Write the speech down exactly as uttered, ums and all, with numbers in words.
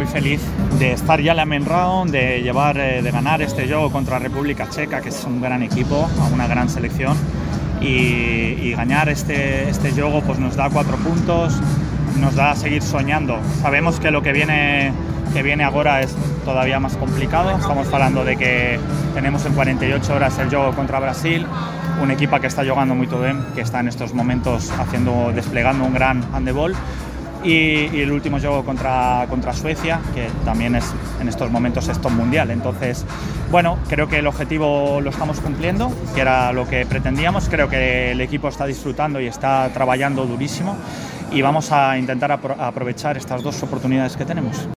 muy feliz de estar ya en la main round, de llevar, eh, de ganar este juego contra República Checa, que es un gran equipo, una gran selección, y, y ganar este, este juego pues nos da cuatro puntos, nos da a seguir soñando. Sabemos que lo que viene, que viene ahora es todavía más complicado. Estamos hablando de que tenemos en cuarenta y ocho horas el juego contra Brasil, un equipo que está jugando muy bien, que está en estos momentos haciendo, desplegando un gran handebol. Y, y el último juego contra, contra Suecia, que también es en estos momentos es top mundial. Entonces, bueno, creo que el objetivo lo estamos cumpliendo, que era lo que pretendíamos. Creo que el equipo está disfrutando y está trabajando durísimo y vamos a intentar apro- aprovechar estas dos oportunidades que tenemos.